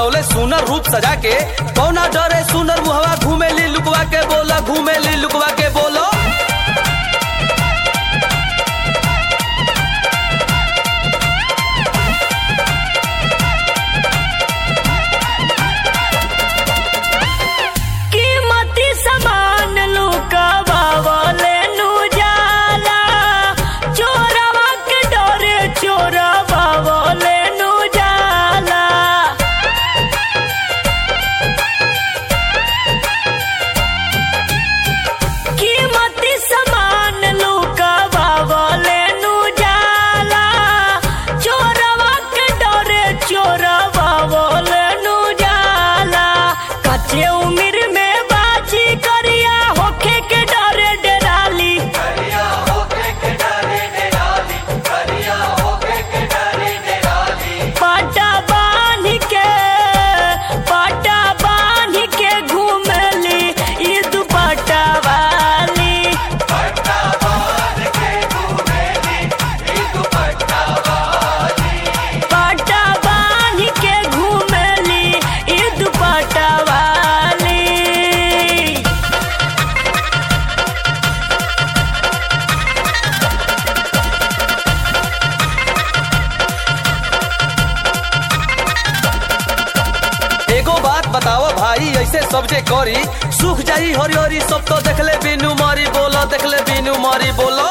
बनौले सुनर रूप सजा के, कौना डरे सुनर मुहवा घूमेली लुकवा के बोला, घूमेली लुकवा के बोलो। बताओ भाई ऐसे सब जे करी सुख जाई हरी हरी, सब तो देखले बिनु मारी बोलो, देखले बिनु मारी बोलो।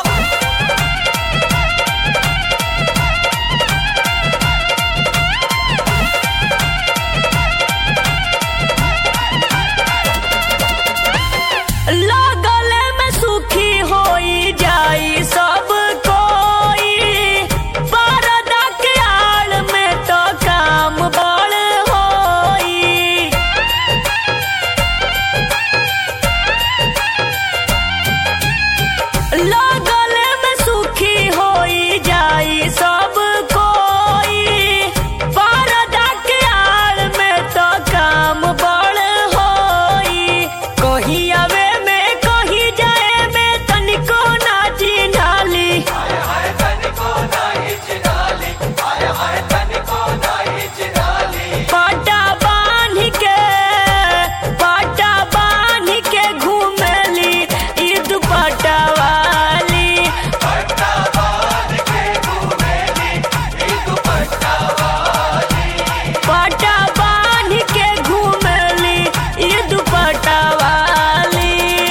लागले में सुखी होई जाई सब कोई, परदा के आड़ में तो काम बड़ होई। लागले में सुखी होई जाई सब कोई, परदा के आड़ में तो काम बड़ होई। कहीं आवे में कहीं जाए में तनिको ना चिन्हाली, पाटा बांध के घूमेली ई दुपट्टा वाली। पाटा बांध के घूमेली ई दुपट्टा वाली।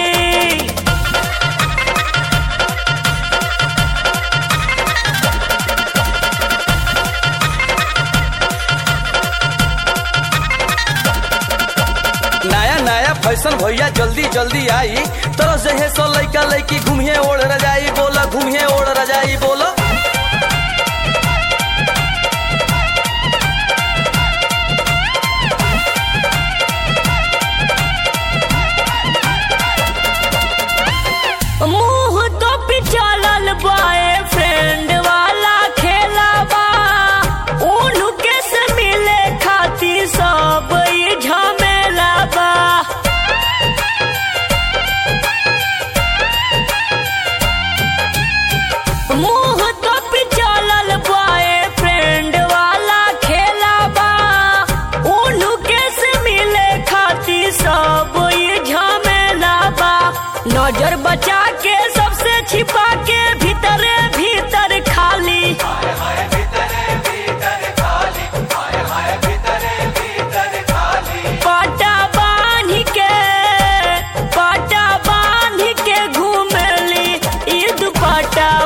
नया नया फैशन भैया जल्दी जल्दी आई, तरह से है सो लइका लइकी घूमिए ओढ़ रजाई बोला, घूमिए ओढ़ रजाई बोलो। मुंह तो पिछलल बॉयफ्रेंड वाला खेला बा, उनके से मिले खातिर सब ई झमेला बा। मुंह तो पिछलल बॉयफ्रेंड वाला खेला बा, उनके से मिले खातिर सब ई झमेला बा। नजर बचा के सबसे छिपा के भीतरे भीतर खाली, पाटा बांध के घूमेली ई दुपट्टा